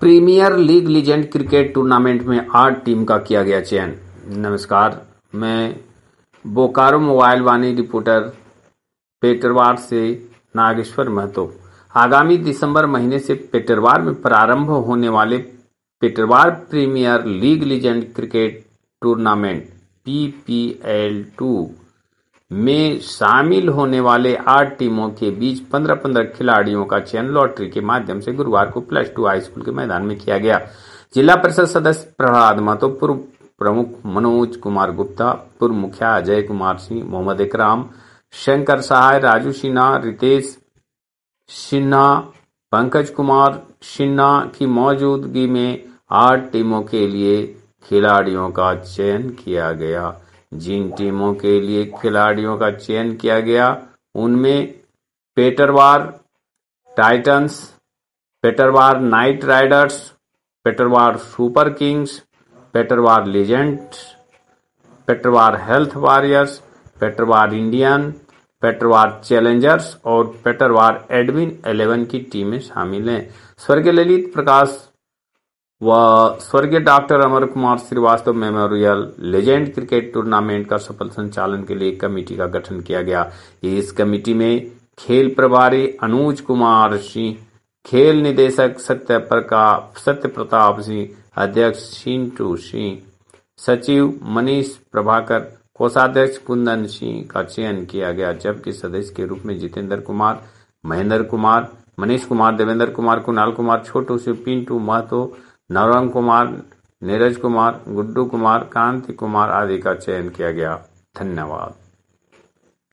Premiere league legend cricket tournament में 8 team का किया गया चयन। नमस्कार, मैं बोकारो मोबाइल वाणी रिपोर्टर पेटरवार से नागेश्वर महतो। आगामी दिसंबर महीने से पेटरवार में प्रारंभ होने वाले Petarwar premier league legend cricket tournament PPL2 में शामिल होने वाले 8 टीमों के बीच 15-15 खिलाड़ियों का चयन लॉटरी के माध्यम से गुरुवार को +2 हाई स्कूल के मैदान में किया गया। जिला परिषद सदस्य प्रहलाद महतो, पूर्व प्रमुख मनोज कुमार गुप्ता, पूर्व मुखिया अजय कुमार सिंह, मोहम्मद इकराम, शंकर सहाय, राजू सिन्हा, रितेश सिन्हा, पंकज कुमार सिन्हा की मौजूदगी में 8 टीमों के लिए खिलाड़ियों का चयन किया गया। जिन टीमों के लिए खिलाड़ियों का चयन किया गया उनमें Petarwar Titans, Petarwar Knight Riders, Petarwar Super Kings, Petarwar Legends, Petarwar Health Warriors, Petarwar Indian, Petarwar Challengers और पेटरवार एडमिन 11 की टीमें शामिल हैं। स्वर्गीय ललित प्रकाश व स्वर्गीय doctor Amar Kumar Srivastava memorial legend cricket tournament का सफल संचालन के लिए एक कमेटी का गठन किया गया। इस कमेटी में खेल प्रभारी अनुज कुमार सिंह, खेल निदेशक सत्य प्रताप सिंह, अध्यक्ष चिंटू सिंह, सचिव मनीष प्रभाकर, कोषाध्यक्ष कुंदन सिंह का चयन किया गया, जबकि सदस्य के रूप में जितेंद्र कुमार, महेंद्र कुमार, मनीष कुमार, देवेंद्र कुमार, कुणाल कुमार, छोटू सिंह, पिंटू महतो, नवरंग कुमार, नीरज कुमार, गुड्डू कुमार, कांति कुमार आदि का चयन किया गया। धन्यवाद।